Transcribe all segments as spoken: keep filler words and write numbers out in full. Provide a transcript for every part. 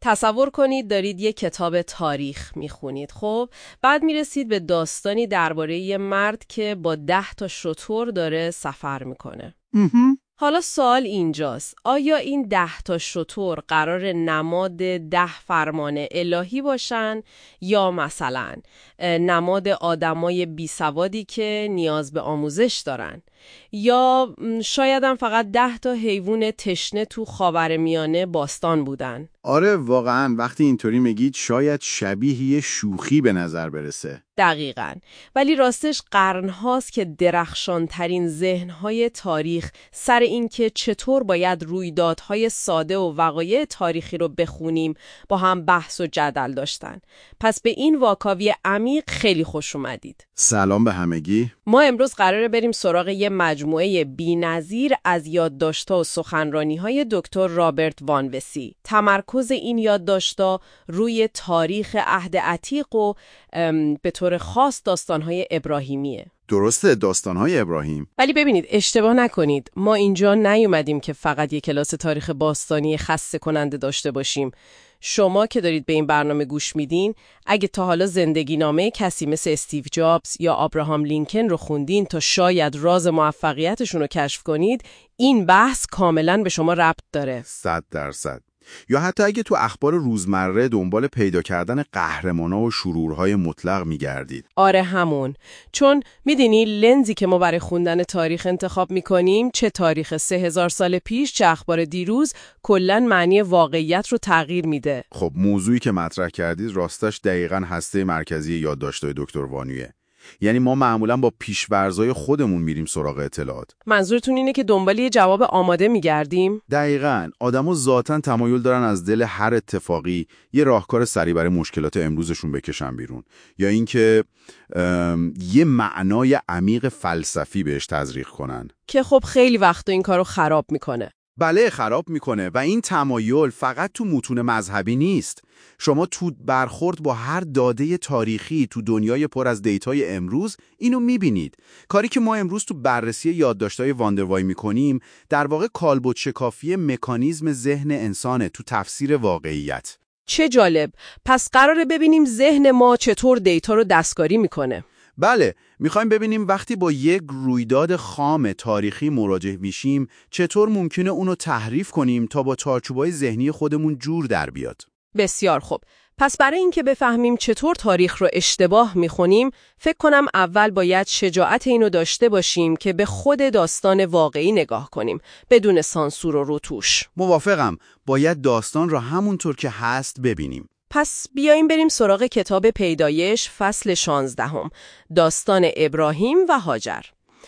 تصور کنید دارید یک کتاب تاریخ میخونید. خب بعد میرسید به داستانی درباره یه مرد که با ده تا شتر داره سفر میکنه. حالا سوال اینجاست، آیا این ده تا شتر قرار نماد ده فرمان الهی باشن یا مثلا نماد آدمای بیسوادی که نیاز به آموزش دارن؟ یا شاید هم فقط ده تا حیوان تشنه تو خاورمیانه باستان بودن؟ آره واقعا وقتی اینطوری میگید شاید شبیه یه شوخی به نظر برسه. دقیقاً. ولی راستش قرنهاست که درخشانترین ذهنهای تاریخ سر این که چطور باید رویدادهای ساده و وقایع تاریخی رو بخونیم با هم بحث و جدل داشتن. پس به این واکاوی عمیق خیلی خوش اومدید. سلام به همگی. ما امروز قراره بریم سراغ یه مجموعه بی‌نظیر از یادداشت‌ها و سخنرانی‌های دکتر رابرت وانوسی. تمرکز این یادداشت‌ها روی تاریخ عهد عتیق و به طور خاص داستان‌های ابراهیمیه. درسته، داستان‌های ابراهیم. ولی ببینید اشتباه نکنید، ما اینجا نیومدیم که فقط یک کلاس تاریخ باستانی خسته کننده داشته باشیم. شما که دارید به این برنامه گوش میدین، اگه تا حالا زندگی نامه کسی مثل استیو جابز یا آبراهام لینکن رو خوندین تا شاید راز موفقیتشون رو کشف کنید، این بحث کاملاً به شما ربط داره. صد درصد. یا حتی اگه تو اخبار روزمره دنبال پیدا کردن قهرمانا و شرورهای مطلق میگردید. آره همون. چون میدونی لنزی که ما برای خوندن تاریخ انتخاب میکنیم، چه تاریخ سه هزار سال پیش چه اخبار دیروز، کلاً معنی واقعیت رو تغییر میده. خب موضوعی که مطرح کردید راستش دقیقاً هسته مرکزی یادداشت‌های دکتر وانویه. یعنی ما معمولاً با پیش‌ورزای خودمون میریم سراغ اطلاعات. منظورتون اینه که دنبال یه جواب آماده میگردیم؟ دقیقاً. آدمو ذاتاً تمایل دارن از دل هر اتفاقی یه راهکار سریع برای مشکلات امروزشون بکشن بیرون، یا اینکه یه معنای عمیق فلسفی بهش تزریق کنن که خب خیلی وقتا این کارو خراب میکنه. بله خراب میکنه. و این تمایل فقط تو متون مذهبی نیست. شما تو برخورد با هر داده تاریخی تو دنیای پر از دیتای امروز اینو میبینید. کاری که ما امروز تو بررسی یادداشت‌های واندروای میکنیم در واقع کالبد شکافی مکانیزم ذهن انسانه تو تفسیر واقعیت. چه جالب. پس قراره ببینیم ذهن ما چطور دیتا رو دستکاری میکنه. بله، میخوایم ببینیم وقتی با یک رویداد خام تاریخی مواجه میشیم چطور ممکنه اونو تحریف کنیم تا با چارچوبای ذهنی خودمون جور در بیاد. بسیار خوب. پس برای اینکه بفهمیم چطور تاریخ رو اشتباه میخونیم، فکر کنم اول باید شجاعت اینو داشته باشیم که به خود داستان واقعی نگاه کنیم، بدون سانسور و رتوش. موافقم. باید داستان را همونطور که هست ببینیم. پس بیاییم بریم سراغ کتاب پیدایش فصل شانزدهم، داستان ابراهیم و هاجر.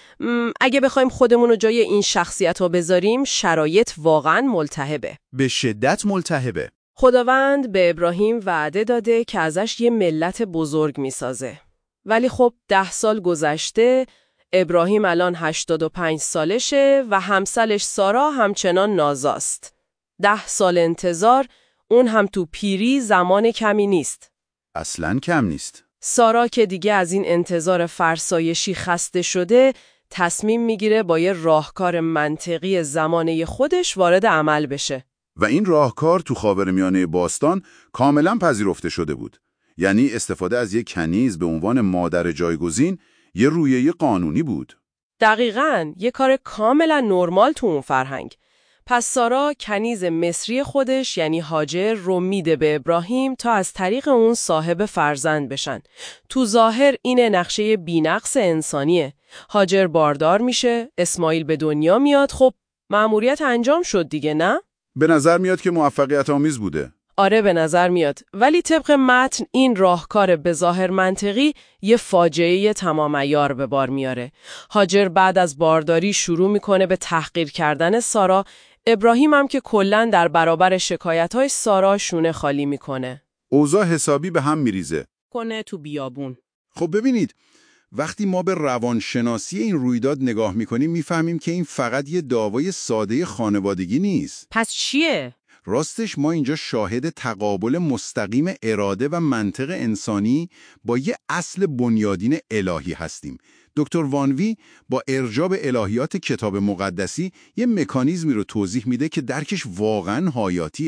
اگه بخوایم خودمون رو جای این شخصیت ها بذاریم، شرایط واقعاً ملتهبه. به شدت ملتهبه. خداوند به ابراهیم وعده داده که ازش یه ملت بزرگ میسازه. ولی خب ده سال گذشته، ابراهیم الان هشتاد و پنج سالشه و همسرش سارا همچنان نازاست. ده سال انتظار، اون هم تو پیری زمان کمی نیست. اصلاً کم نیست. سارا که دیگه از این انتظار فرسایشی خسته شده، تصمیم میگیره با یه راهکار منطقی زمانه خودش وارد عمل بشه. و این راهکار تو خاورمیانه باستان کاملاً پذیرفته شده بود. یعنی استفاده از یک کنیز به عنوان مادر جایگزین یه رویه قانونی بود. دقیقاً، یه کار کاملا نرمال تو اون فرهنگ. پس سارا کنیز مصری خودش یعنی هاجر رو میده به ابراهیم تا از طریق اون صاحب فرزند بشن. تو ظاهر این نقشه بی‌نقص انسانیه. هاجر باردار میشه، اسماعیل به دنیا میاد. خب مأموریت انجام شد دیگه، نه؟ به نظر میاد که موفقیت آمیز بوده. آره به نظر میاد. ولی طبق متن این راهکار به ظاهر منطقی یه فاجعه تمام عیار به بار میاره. هاجر بعد از بارداری شروع میکنه به تحقیر کردن سارا. ابراهیم هم که کلاً در برابر شکایت‌های سارا شونه خالی میکنه. اوضاع حسابی به هم میریزه. کنه تو بیابون. خب ببینید، وقتی ما به روانشناسی این رویداد نگاه میکنیم میفهمیم که این فقط یه دعوای ساده خانوادگی نیست. پس چیه؟ راستش ما اینجا شاهد تقابل مستقیم اراده و منطق انسانی با یه اصل بنیادین الهی هستیم. دکتر وانوی با ارجاع به الهیات کتاب مقدسی یه مکانیزمی رو توضیح میده که درکش واقعاً حیاتیه.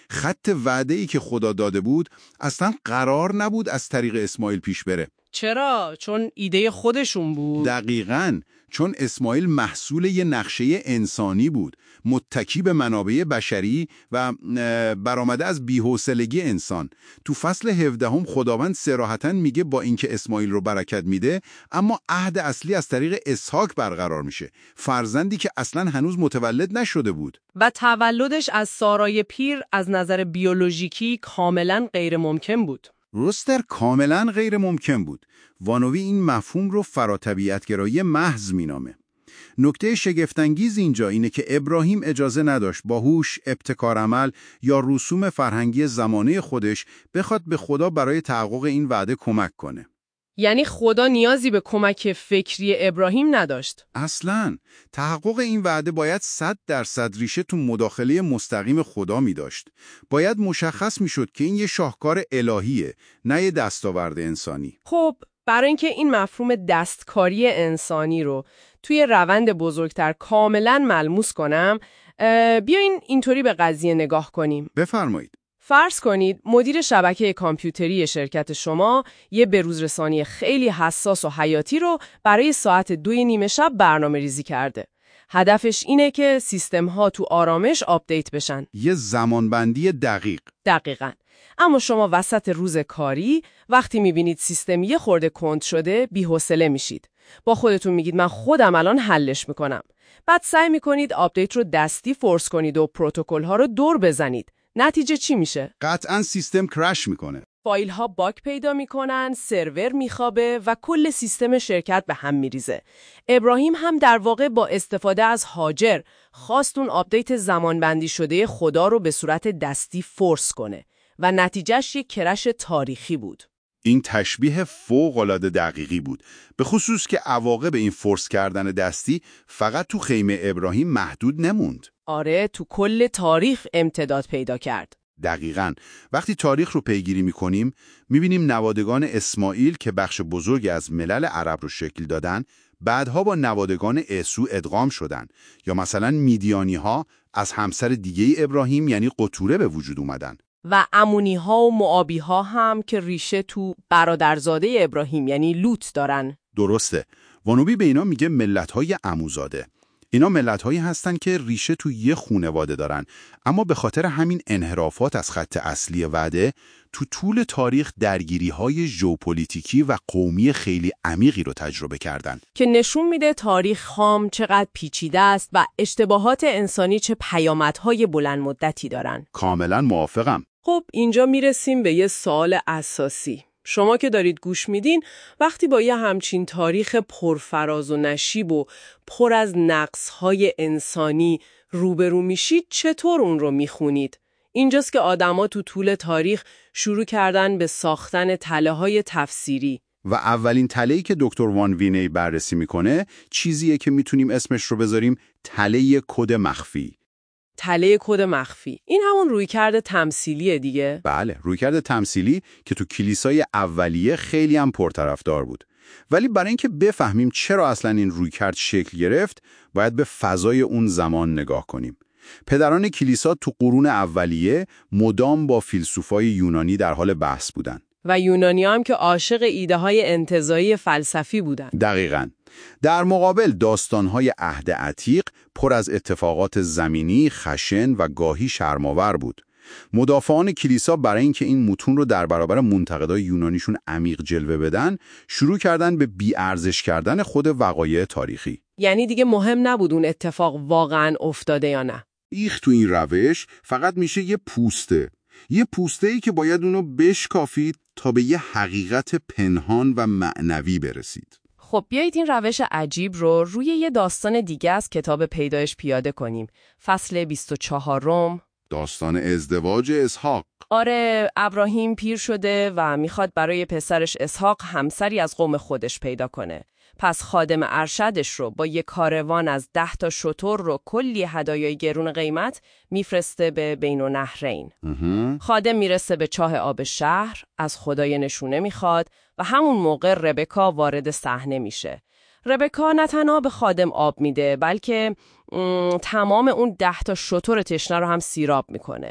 خط وعده‌ای که خدا داده بود اصلا قرار نبود از طریق اسماعیل پیش بره. چرا؟ چون ایده خودشون بود. دقیقاً، چون اسماعیل محصول یه نقشه انسانی بود، متکی به منابع بشری و برآمده از بی‌حوصلگی انسان. تو فصل هفدهم خداوند صراحتاً میگه با اینکه اسماعیل رو برکت میده، اما عهد اصلی از طریق اسحاق برقرار میشه، فرزندی که اصلاً هنوز متولد نشده بود. و تولدش از سارای پیر از نظر بیولوژیکی کاملاً غیر ممکن بود. روستر کاملاً غیر ممکن بود. وانوی این مفهوم رو فراتبیعت‌گرایی محض مینامه. نکته شگفت‌انگیز اینجا اینه که ابراهیم اجازه نداشت با هوش، ابتکار عمل یا رسوم فرهنگی زمانه خودش بخواد به خدا برای تحقق این وعده کمک کنه. یعنی خدا نیازی به کمک فکری ابراهیم نداشت؟ اصلاً تحقق این وعده باید صد درصد ریشه تو مداخله مستقیم خدا می داشت. باید مشخص می شد که این یه شاهکار الهیه، نه یه دستاورد انسانی. خب برای اینکه این مفهوم دستکاری انسانی رو توی روند بزرگتر کاملاً ملموس کنم، بیاین اینطوری به قضیه نگاه کنیم. بفرمایید. فرض کنید مدیر شبکه کامپیوتری شرکت شما یه بروزرسانی خیلی حساس و حیاتی رو برای ساعت دوی نیمه شب برنامه ریزی کرده. هدفش اینه که سیستم ها تو آرامش آپدیت بشن. یه زمانبندی دقیق. دقیقاً. اما شما وسط روز کاری وقتی میبینید سیستم یه خورده کند شده بی‌حوصله میشید. با خودتون میگید من خودم الان حلش میکنم. بعد سعی میکنید آپدیت رو دستی فورس کنید و پروتکل ها رو دور بزنید. نتیجه چی میشه؟ قطعاً سیستم کرش میکنه. فایل ها باگ پیدا میکنن، سرور میخوابه و کل سیستم شرکت به هم میریزه. ابراهیم هم در واقع با استفاده از هاجر خواست اون آپدیت زمانبندی شده خدا رو به صورت دستی فورس کنه و نتیجهش یک کرش تاریخی بود. این تشبیه فوق‌العاده دقیقی بود، به خصوص که عواقب این فورس کردن دستی فقط تو خیمه ابراهیم محدود نموند. آره، تو کل تاریخ امتداد پیدا کرد. دقیقاً. وقتی تاریخ رو پیگیری می‌کنیم، می‌بینیم نوادگان اسماعیل که بخش بزرگی از ملل عرب رو شکل دادن، بعدها با نوادگان عیسی ادغام شدن، یا مثلا میدیانی‌ها از همسر دیگه ابراهیم یعنی قطوره به وجود اومدن. و امونی ها و موآبی ها هم که ریشه تو برادرزاده ابراهیم یعنی لوط دارن. درسته. وانوبی به اینا میگه ملت‌های عموزاده. اینا ملت‌هایی هستن که ریشه تو یه خانواده دارن، اما به خاطر همین انحرافات از خط اصلی وعده تو طول تاریخ درگیری‌های ژئوپلیتیکی و قومی خیلی عمیقی رو تجربه کردن که نشون میده تاریخ خام چقدر پیچیده است و اشتباهات انسانی چه پیامدهای بلند مدتی دارن. کاملا موافقم. خب اینجا میرسیم به یه سوال اساسی. شما که دارید گوش میدین وقتی با یه همچین تاریخ پرفراز و نشیب و پر از نقصهای انسانی روبرو میشید چطور اون رو میخونید؟ اینجاست که آدما تو طول تاریخ شروع کردن به ساختن تله‌های تفسیری. و اولین تله‌ای که دکتر وان وینی بررسی میکنه چیزیه که میتونیم اسمش رو بذاریم تله کد مخفی. تله کد مخفی. این همون رویکرد تمثیلیه دیگه؟ بله، رویکرد تمثیلی که تو کلیسای اولیه خیلی هم پرطرفدار بود. ولی برای اینکه بفهمیم چرا اصلا این رویکرد شکل گرفت، باید به فضای اون زمان نگاه کنیم. پدران کلیسا تو قرون اولیه مدام با فیلسوفای یونانی در حال بحث بودن. و یونانی هم که عاشق ایده های انتزاعی فلسفی بودن. دقیقاً. در مقابل داستان‌های عهد عتیق پر از اتفاقات زمینی، خشن و گاهی شرم‌آور بود. مدافعان کلیسا برای اینکه این متون رو در برابر منتقدای یونانیشون عمیق جلوه بدن، شروع کردن به بی‌ارزش کردن خود وقایع تاریخی. یعنی دیگه مهم نبود اون اتفاق واقعاً افتاده یا نه. ایخ تو این روش فقط میشه یه پوسته. یه پوسته‌ای که باید اونو بشکافید تا به یه حقیقت پنهان و معنوی برسید. خب بیایید این روش عجیب رو روی یه داستان دیگه از کتاب پیدایش پیاده کنیم. فصل بیست و چهارم، داستان ازدواج اسحاق. آره، ابراهیم پیر شده و میخواد برای پسرش اسحاق همسری از قوم خودش پیدا کنه. پس خادم ارشدش رو با یک کاروان از ده تا شتر رو کلی هدایای گرون قیمت میفرسته به بین النهرین. خادم میرسه به چاه آب شهر، از خدای نشونه میخواد و همون موقع ربکا وارد صحنه میشه. ربکا نه تنها به خادم آب میده بلکه تمام اون ده تا شتر تشنه رو هم سیراب میکنه.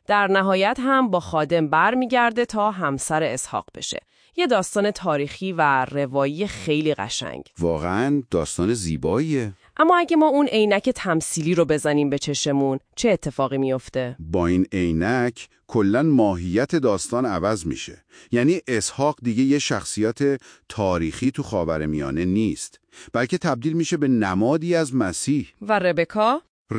در نهایت هم با خادم برمیگرده تا همسر اسحاق بشه. یه داستان تاریخی و روایی خیلی قشنگ. واقعاً داستان زیباییه. اما اگه ما اون عینک تمثیلی رو بزنیم به چشمون، چه اتفاقی میفته؟ با این عینک کلاً ماهیت داستان عوض میشه. یعنی اسحاق دیگه یه شخصیت تاریخی تو خاورمیانه نیست، بلکه تبدیل میشه به نمادی از مسیح. و ربکا؟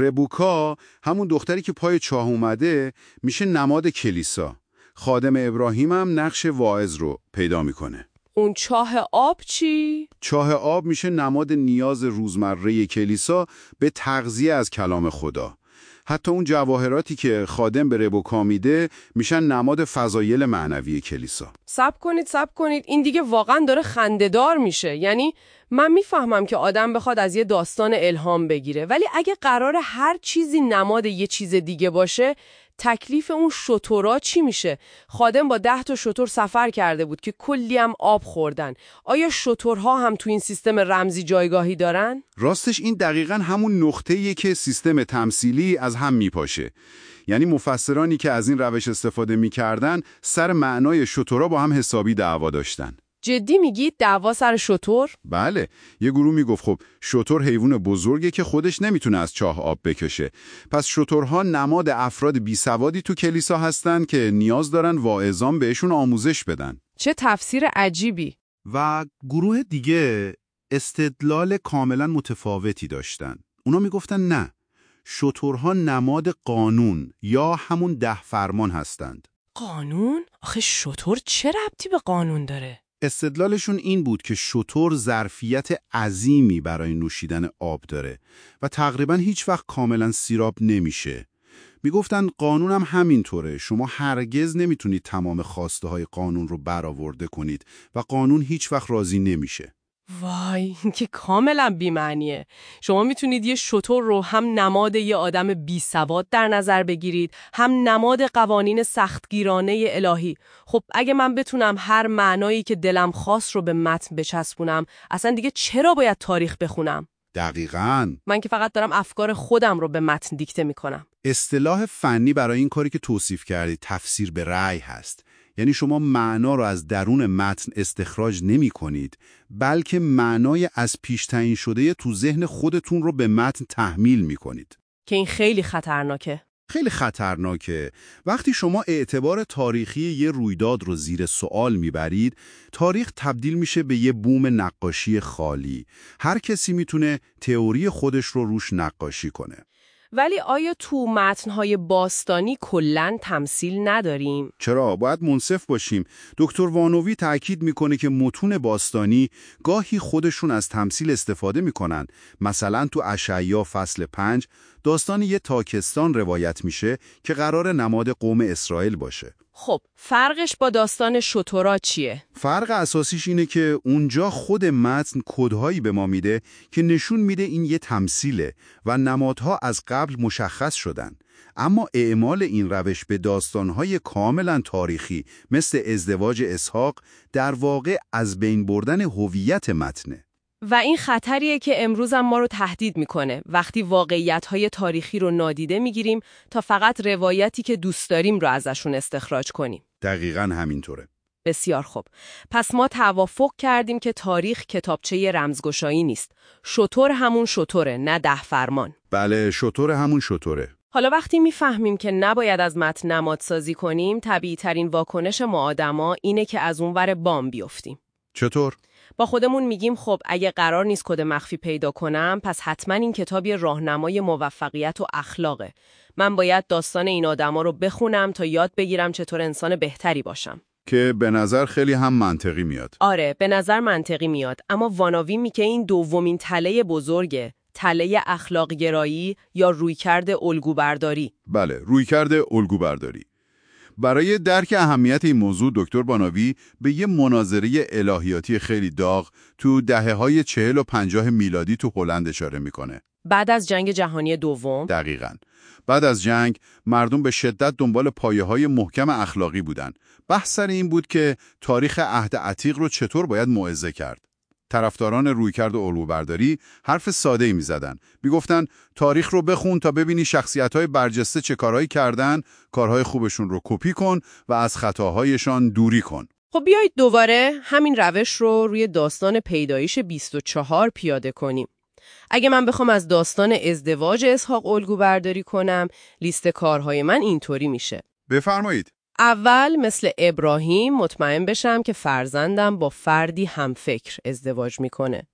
ربکا، همون دختری که پای چاه اومده، میشه نماد کلیسا. خادم ابراهیم هم نقش واعظ رو پیدا میکنه. اون چاه آب چی؟ چاه آب میشه نماد نیاز روزمره کلیسا به تغذیه از کلام خدا. حتی اون جواهراتی که خادم به ربکا میده میشن نماد فضایل معنوی کلیسا. صبر کنید صبر کنید این دیگه واقعا داره خنده‌دار میشه. یعنی من میفهمم که آدم بخواد از یه داستان الهام بگیره، ولی اگه قراره هر چیزی نماد یه چیز دیگه باشه، تکلیف اون شترا چی میشه؟ خادم با ده تا شتر سفر کرده بود که کلی هم آب خوردن. آیا شترها هم تو این سیستم رمزی جایگاهی دارن؟ راستش این دقیقاً همون نقطه‌ایه که سیستم تمثیلی از هم میپاشه. یعنی مفسرانی که از این روش استفاده میکردن سر معنای شترها با هم حسابی دعوا داشتن. جدی میگید دعوا سر شتر؟ بله، یه گروه میگفت خب شتر حیوان بزرگه که خودش نمیتونه از چاه آب بکشه. پس شترها نماد افراد بیسوادی تو کلیسا هستن که نیاز دارن واعظان بهشون آموزش بدن. چه تفسیر عجیبی. و گروه دیگه استدلال کاملا متفاوتی داشتن. اونا میگفتن نه، شترها نماد قانون یا همون ده فرمان هستند. قانون؟ آخه شتر چه ربطی به قانون داره؟ استدلالشون این بود که شتر ظرفیت عظیمی برای نوشیدن آب داره و تقریباً هیچ وقت کاملاً سیراب نمیشه. میگفتن قانون هم همینطوره. شما هرگز نمیتونید تمام خواسته های قانون رو برآورده کنید و قانون هیچ وقت راضی نمیشه. وای، این که کاملا بی‌معنیه. شما میتونید یه شتر رو هم نماد یه آدم بی‌سواد در نظر بگیرید، هم نماد قوانین سختگیرانه الهی. خب اگه من بتونم هر معنایی که دلم خواست رو به متن بچسبونم، اصلا دیگه چرا باید تاریخ بخونم؟ دقیقاً. من که فقط دارم افکار خودم رو به متن دیکته میکنم. اصطلاح فنی برای این کاری که توصیف کردید تفسیر به رأی هست. یعنی شما معنا رو از درون متن استخراج نمی کنید، بلکه معنای از پیش تعیین شده تو ذهن خودتون رو به متن تحمیل می کنید. که این خیلی خطرناکه. خیلی خطرناکه. وقتی شما اعتبار تاریخی یه رویداد رو زیر سوال میبرید، تاریخ تبدیل میشه به یه بوم نقاشی خالی. هر کسی میتونه تئوری خودش رو روش نقاشی کنه. ولی آیا تو متن‌های باستانی کلاً تمثیل نداریم؟ چرا؟ باید منصف باشیم. دکتر وانوی تأکید میکنه که متون باستانی گاهی خودشون از تمثیل استفاده میکنن. مثلا تو اشعیا فصل پنج داستان یه تاکستان روایت میشه که قرار نماد قوم اسرائیل باشه. خب فرقش با داستان شترا چیه؟ فرق اساسیش اینه که اونجا خود متن کدهایی به ما میده که نشون میده این یه تمثیله و نمادها از قبل مشخص شدن. اما اعمال این روش به داستانهای کاملا تاریخی مثل ازدواج اسحاق در واقع از بین بردن هویت متنه. و این خطریه که امروز هم ما رو تهدید میکنه وقتی واقعیت‌های تاریخی رو نادیده میگیریم تا فقط روایتی که دوست داریم رو ازشون استخراج کنیم. دقیقاً همینطوره. بسیار خوب. پس ما توافق کردیم که تاریخ کتابچه رمزگشایی نیست. شتر همون شتره، نه ده فرمان. بله، شتر همون شتره. حالا وقتی میفهمیم که نباید از متن نمادسازی کنیم، طبیعی ترین واکنش ما آدما اینه که از اونور بام بیفتیم. چطور؟ با خودمون میگیم خب اگه قرار نیست کد مخفی پیدا کنم، پس حتما این کتاب یه راهنمای موفقیت و اخلاقه. من باید داستان این آدما رو بخونم تا یاد بگیرم چطور انسان بهتری باشم. که به نظر خیلی هم منطقی میاد. آره، به نظر منطقی میاد، اما واناوی میگه این دومین تله بزرگه، تله اخلاق گرایی یا رویکرد الگوبرداری. بله، رویکرد الگوبرداری. برای درک اهمیت این موضوع دکتر باناوی به یه مناظره الهیاتی خیلی داغ تو دهه‌های چهل و پنجاه میلادی تو هلند اشاره میکنه. بعد از جنگ جهانی دوم؟ دقیقاً. بعد از جنگ مردم به شدت دنبال پایه‌های محکم اخلاقی بودن. بحث سر این بود که تاریخ عهد عتیق رو چطور باید موعظه کرد. طرفداران رویکرد الگوبرداری حرف ساده‌ای می‌زدن. میگفتن تاریخ رو بخون تا ببینی شخصیت‌های برجسته چه کارهایی کردن، کارهای خوبشون رو کپی کن و از خطاهایشان دوری کن. خب بیایید دوباره همین روش رو روی داستان پیدایش بیست و چهار پیاده کنیم. اگه من بخوام از داستان ازدواج اسحاق الگوبرداری کنم، لیست کارهای من اینطوری میشه. بفرمایید. اول مثل ابراهیم مطمئن بشم که فرزندم با فردی همفکر ازدواج میکنه.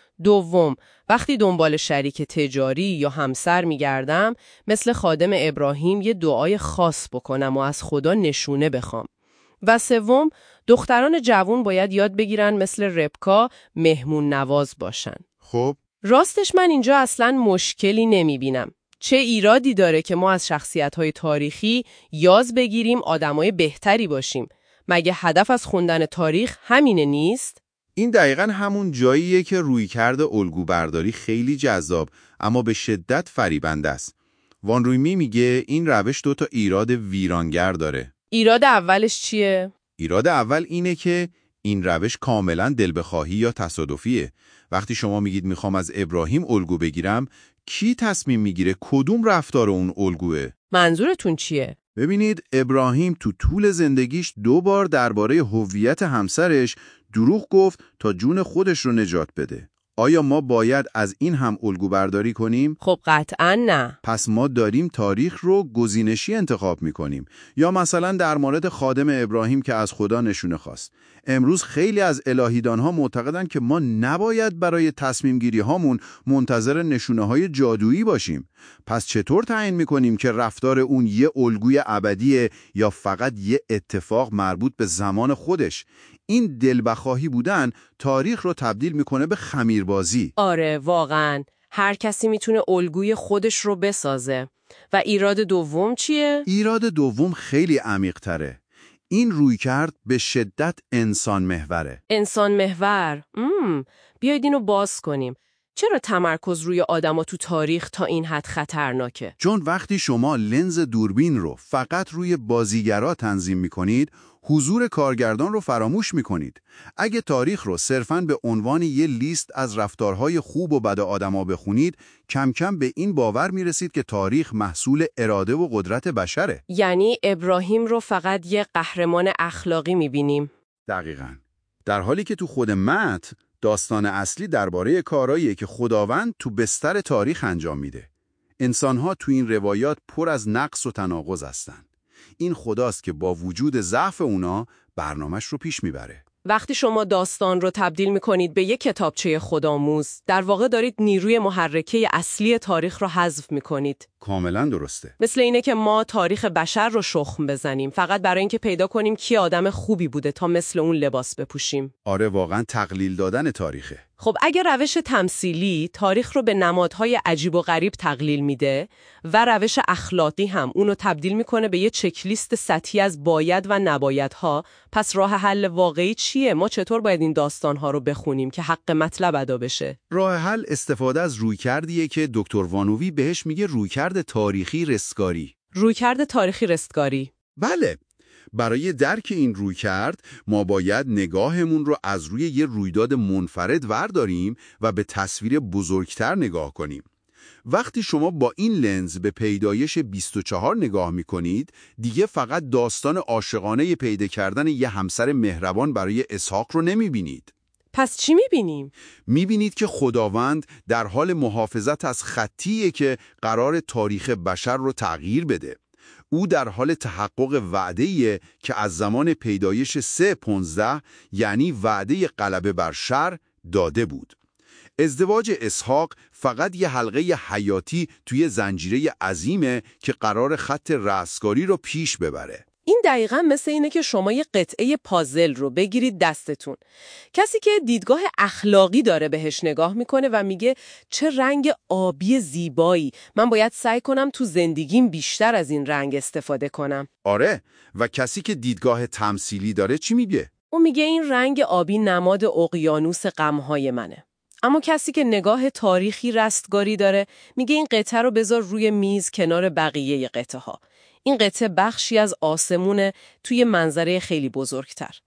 دوم، وقتی دنبال شریک تجاری یا همسر میگردم، مثل خادم ابراهیم یه دعای خاص بکنم و از خدا نشونه بخوام. و سوم، دختران جوان باید یاد بگیرن مثل ربکا مهمون نواز باشن. خب راستش من اینجا اصلاً مشکلی نمیبینم. چه ایرادی داره که ما از شخصیت‌های تاریخی یاز بگیریم آدمای بهتری باشیم؟ مگه هدف از خوندن تاریخ همینه نیست؟ این دقیقاً همون جاییه که رویکرد الگوبرداری خیلی جذاب اما به شدت فریبنده است. وان رویمی میگه این روش دو تا ایراد ویرانگر داره. ایراد اولش چیه؟ ایراد اول اینه که این روش کاملاً دلبخواهی یا تصادفیه. وقتی شما میگید میخوام از ابراهیم الگو بگیرم، کی تصمیم میگیره کدوم رفتار اون الگوه؟ منظورتون چیه؟ ببینید، ابراهیم تو طول زندگیش دو بار درباره هویت همسرش دروغ گفت تا جون خودش رو نجات بده. آیا ما باید از این هم الگو برداری کنیم؟ خب قطعاً نه. پس ما داریم تاریخ رو گزینشی انتخاب میکنیم. یا مثلا در مورد خادم ابراهیم که از خدا نشونه خواست. امروز خیلی از الهیدانها معتقدن که ما نباید برای تصمیم گیری هامون منتظر نشونه های جادویی باشیم. پس چطور تعیین میکنیم که رفتار اون یه الگوی ابدیه یا فقط یه اتفاق مربوط به زمان خودش؟ این دلبخواهی بودن تاریخ رو تبدیل میکنه به خمیربازی. آره واقعاً. هر کسی میتونه الگوی خودش رو بسازه. و ایراد دوم چیه؟ ایراد دوم خیلی عمیق تره. این رویکرد به شدت انسان محوره. انسان محور؟ مم. بیایید اینو باز کنیم. چرا تمرکز روی آدما تو تاریخ تا این حد خطرناکه؟ چون وقتی شما لنز دوربین رو فقط روی بازیگرا تنظیم میکنید، حضور کارگردان رو فراموش میکنید. اگه تاریخ رو صرفاً به عنوان یه لیست از رفتارهای خوب و بد آدما بخونید، کم کم به این باور میرسید که تاریخ محصول اراده و قدرت بشره. یعنی ابراهیم رو فقط یه قهرمان اخلاقی میبینیم؟ دقیقاً. در حالی که تو خود متن داستان اصلی درباره کارهاییه که خداوند تو بستر تاریخ انجام میده. انسان‌ها تو این روایات پر از نقص و تناقض هستن. این خداست که با وجود ضعف اونا برنامه‌اش رو پیش میبره. وقتی شما داستان رو تبدیل می‌کنید به یک کتابچه خودآموز، در واقع دارید نیروی محرکه اصلی تاریخ رو حذف می‌کنید. کاملا درسته. مثل اینه که ما تاریخ بشر رو شخم بزنیم فقط برای اینکه پیدا کنیم کی آدم خوبی بوده تا مثل اون لباس بپوشیم. آره، واقعا تقلیل دادن تاریخه. خب اگه روش تمثیلی تاریخ رو به نمادهای عجیب و غریب تقلیل میده و روش اخلاقی هم اونو تبدیل میکنه به یه چکلیست سطحی از باید و نبایدها، پس راه حل واقعی چیه؟ ما چطور باید این داستانها رو بخونیم که حق مطلب ادا بشه؟ راه حل استفاده از رویکردیه که دکتر وانوی بهش میگه رویکرد تاریخی رستگاری. رویکرد تاریخی رستگاری. بله. برای درک این رویکرد ما باید نگاهمون رو از روی یه رویداد منفرد ورداریم و به تصویر بزرگتر نگاه کنیم. وقتی شما با این لنز به پیدایش بیست و چهار نگاه میکنید، دیگه فقط داستان عاشقانه پیدا کردن یه همسر مهربان برای اسحاق رو نمیبینید. پس چی میبینیم؟ میبینید که خداوند در حال محافظت از خطیه که قرار تاریخ بشر رو تغییر بده. او در حال تحقق وعده‌ایه که از زمان پیدایش سه پونزده، یعنی وعده غلبه بر شر، داده بود. ازدواج اسحاق فقط یه حلقه حیاتی توی زنجیره عظیمه که قرار خط رستگاری رو پیش ببره. این دقیقاً مثل اینه که شما یه قطعه پازل رو بگیرید دستتون. کسی که دیدگاه اخلاقی داره بهش نگاه میکنه و میگه چه رنگ آبی زیبایی، من باید سعی کنم تو زندگیم بیشتر از این رنگ استفاده کنم. آره، و کسی که دیدگاه تمثیلی داره چی میگه؟ اون میگه این رنگ آبی نماد اقیانوس غمهای منه. اما کسی که نگاه تاریخی رستگاری داره میگه این قطعه رو بذار روی میز کنار بقیه قطعه ها. این قطعه بخشی از آسمونه توی منظره خیلی بزرگتر.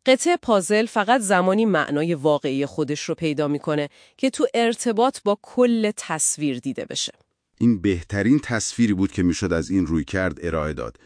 قطعه پازل فقط زمانی معنای واقعی خودش رو پیدا میکنه که تو ارتباط با کل تصویر دیده بشه. این بهترین تصویری بود که میشد از این رویکرد ارائه داد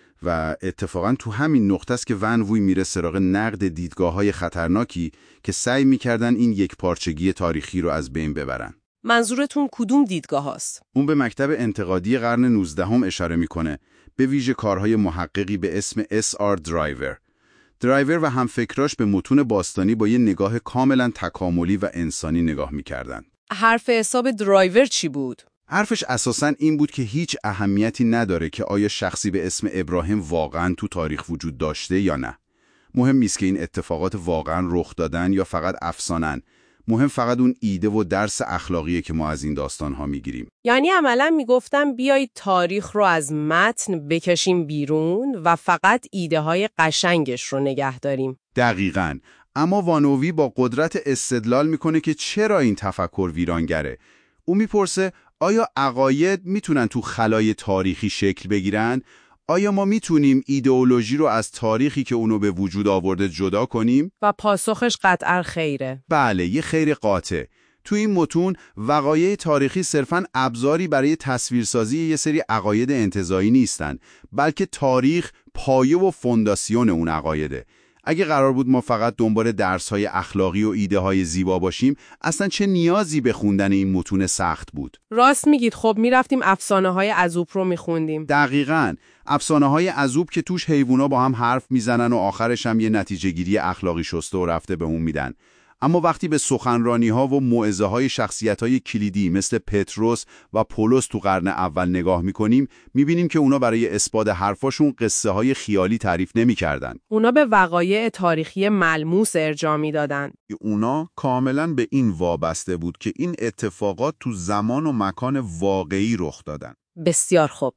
و اتفاقا تو همین نقطه است که ون ووی میره سراغ نقد دیدگاه‌های خطرناکی که سعی میکردن این یک پارچگی تاریخی رو از بین ببرن. منظورتون کدوم دیدگاه هاست؟ اون به مکتب انتقادی قرن نوزدهم اشاره میکنه، به ویژه کارهای محققی به اسم اس آر درایور. درایور و همفکراش به متون باستانی با یه نگاه کاملا تکاملی و انسانی نگاه میکردن. حرف حساب درایور چی بود؟ حرفش اساساً این بود که هیچ اهمیتی نداره که آیا شخصی به اسم ابراهیم واقعاً تو تاریخ وجود داشته یا نه. مهم نیست که این اتفاقات واقعاً رخ دادن یا فقط افسانه‌ن. مهم فقط اون ایده و درس اخلاقیه که ما از این داستان‌ها میگیریم. یعنی عملاً میگفتم بیایید تاریخ رو از متن بکشیم بیرون و فقط ایده های قشنگش رو نگه داریم. دقیقاً. اما وانوی با قدرت استدلال میکنه که چرا این تفکر ویرانگره. او میپرسه آیا عقاید میتونن تو خلای تاریخی شکل بگیرن؟ آیا ما میتونیم ایدئولوژی رو از تاریخی که اونو به وجود آورده جدا کنیم؟ و پاسخش قطعاً خیره. بله، یه خیر قاطع. تو این متون وقایع تاریخی صرفاً ابزاری برای تصویرسازی یه سری عقاید انتزاعی نیستن، بلکه تاریخ پایه و فونداسیون اون عقایده. اگه قرار بود ما فقط دنبال درس‌های اخلاقی و ایده‌های زیبا باشیم، اصلا چه نیازی به خوندن این متون سخت بود؟ راست میگید. خب میرفتیم افسانه‌های عذوب رو میخوندیم. دقیقاً. افسانه‌های عذوب که توش حیوونا با هم حرف میزنن و آخرش هم یه نتیجه‌گیری اخلاقی شسته و رفته به اون میدن. اما وقتی به سخنرانی‌ها و موعظه‌های شخصیت‌های کلیدی مثل پتروس و پولس تو قرن اول نگاه می‌کنیم، می‌بینیم که اونا برای اثبات حرفاشون قصه‌های خیالی تعریف نمی‌کردن. اونا به وقایع تاریخی ملموس ارجاع میدادن. اونا کاملاً به این وابسته بود که این اتفاقات تو زمان و مکان واقعی رخ دادن. بسیار خوب.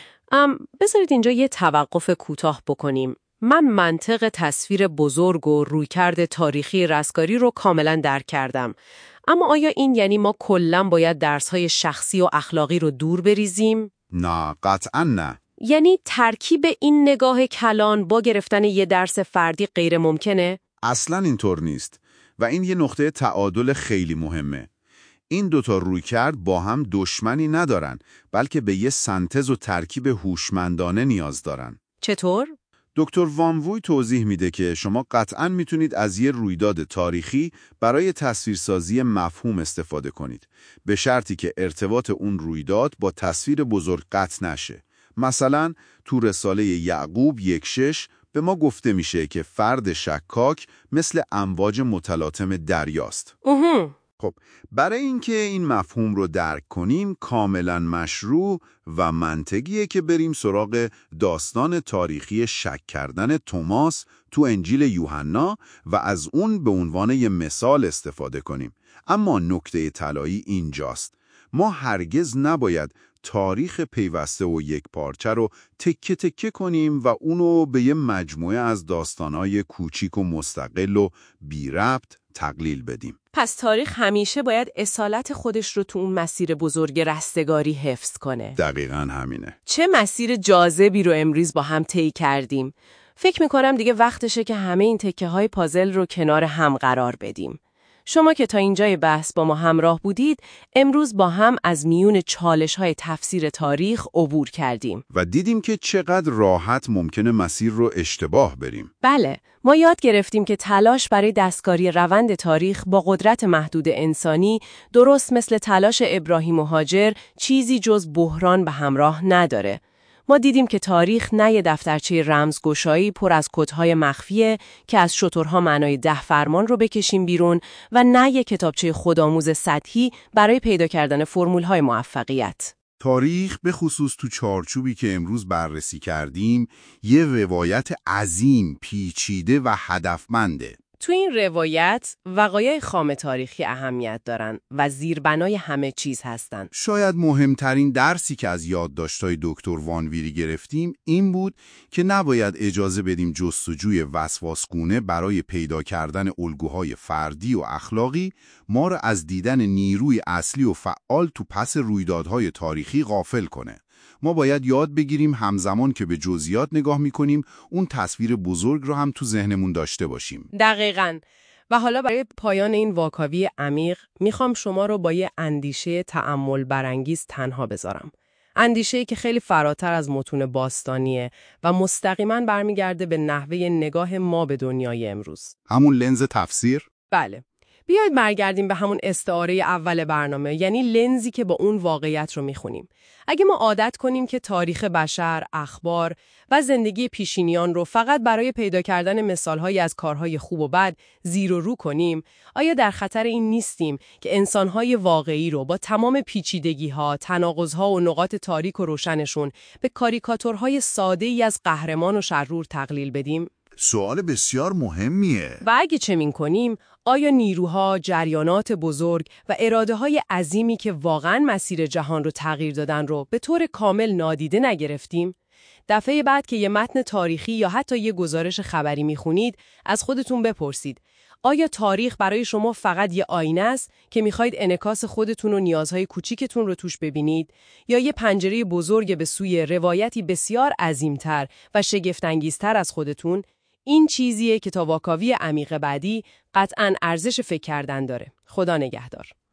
ام بذارید اینجا یه توقف کوتاه بکنیم. من منطق تصویر بزرگ و رویکرد تاریخی رستگاری رو کاملا درک کردم. اما آیا این یعنی ما کلاً باید درس‌های شخصی و اخلاقی رو دور بریزیم؟ نه، قطعاً نه. یعنی ترکیب این نگاه کلان با گرفتن یه درس فردی غیر ممکنه؟ اصلاً اینطور نیست و این یه نقطه تعادل خیلی مهمه. این دوتا رویکرد با هم دشمنی ندارن، بلکه به یه سنتز و ترکیب هوشمندانه نیاز دارن. چطور؟ دکتر وان ووی توضیح میده که شما قطعاً میتونید از یه رویداد تاریخی برای تصویرسازی مفهوم استفاده کنید، به شرطی که ارتباط اون رویداد با تصویر بزرگ قطع نشه. مثلا تو رساله یعقوب یک شش به ما گفته میشه که فرد شکاک مثل امواج متلاطم دریاست. اوه. خب برای اینکه این مفهوم رو درک کنیم کاملا مشروع و منطقیه که بریم سراغ داستان تاریخی شک کردن توماس تو انجیل یوحنا و از اون به عنوان یه مثال استفاده کنیم. اما نکته طلایی اینجاست. ما هرگز نباید تاریخ پیوسته و یک پارچه رو تکه تکه کنیم و اونو به یه مجموعه از داستانهای کوچیک و مستقل و بی ربط تقلیل بدیم. پس تاریخ همیشه باید اصالت خودش رو تو اون مسیر بزرگ رستگاری حفظ کنه. دقیقاً همینه. چه مسیر جاذبی رو امروز با هم طی کردیم. فکر میکنم دیگه وقتشه که همه این تکه های پازل رو کنار هم قرار بدیم. شما که تا اینجای بحث با ما همراه بودید، امروز با هم از میون چالش‌های تفسیر تاریخ عبور کردیم. و دیدیم که چقدر راحت ممکنه مسیر رو اشتباه بریم. بله، ما یاد گرفتیم که تلاش برای دستکاری روند تاریخ با قدرت محدود انسانی، درست مثل تلاش ابراهیم و هاجر، چیزی جز بحران به همراه نداره. ما دیدیم که تاریخ نه یه دفترچه رمزگشایی پر از کدهای مخفیه که از شترها معنای ده فرمان رو بکشیم بیرون و نه یه کتابچه خودآموز سطحی برای پیدا کردن فرمول‌های موفقیت. تاریخ به خصوص تو چارچوبی که امروز بررسی کردیم یه روایت عظیم، پیچیده و هدفمنده. تو این روایت وقایع خام تاریخی اهمیت دارن و زیربنای همه چیز هستن. شاید مهمترین درسی که از یادداشت‌های دکتر وان ویری گرفتیم این بود که نباید اجازه بدیم جستجوی وسواسگونه برای پیدا کردن الگوهای فردی و اخلاقی ما را از دیدن نیروی اصلی و فعال تو پس رویدادهای تاریخی غافل کنه. ما باید یاد بگیریم همزمان که به جزئیات نگاه میکنیم اون تصویر بزرگ رو هم تو ذهنمون داشته باشیم. دقیقاً. و حالا برای پایان این واکاوی عمیق میخوام شما رو با یه اندیشه تأمل برانگیز تنها بذارم. اندیشه‌ای که خیلی فراتر از متون باستانیه و مستقیما برمیگرده به نحوه نگاه ما به دنیای امروز. همون لنز تفسیر؟ بله. بیایید برگردیم به همون استعاره اول برنامه، یعنی لنزی که با اون واقعیت رو میخونیم. اگه ما عادت کنیم که تاریخ بشر، اخبار و زندگی پیشینیان رو فقط برای پیدا کردن مثالهایی از کارهای خوب و بد زیر و رو کنیم، آیا در خطر این نیستیم که انسانهای واقعی رو با تمام پیچیدگی‌ها، تناقض‌ها و نقاط تاریک و روشنشون به کاریکاتورهای ساده‌ای از قهرمان و شرور تقلیل بدیم؟ سوال بسیار مهمیه. و اگه چنین کنیم، آیا نیروها، جریانات بزرگ و اراده‌های عظیمی که واقعاً مسیر جهان رو تغییر دادن رو به طور کامل نادیده نگرفتیم؟ دفعه بعد که یه متن تاریخی یا حتی یه گزارش خبری میخونید، از خودتون بپرسید: آیا تاریخ برای شما فقط یه آینه است که میخواید انعکاس خودتون و نیازهای کوچیکتون رو توش ببینید، یا یه پنجره بزرگ به سوی روایتی بسیار عظیمتر و شگفت‌انگیزتر از خودتون؟ این چیزیه که تا واکاوی عمیق بعدی قطعاً ارزش فکر کردن داره. خدا نگهدار.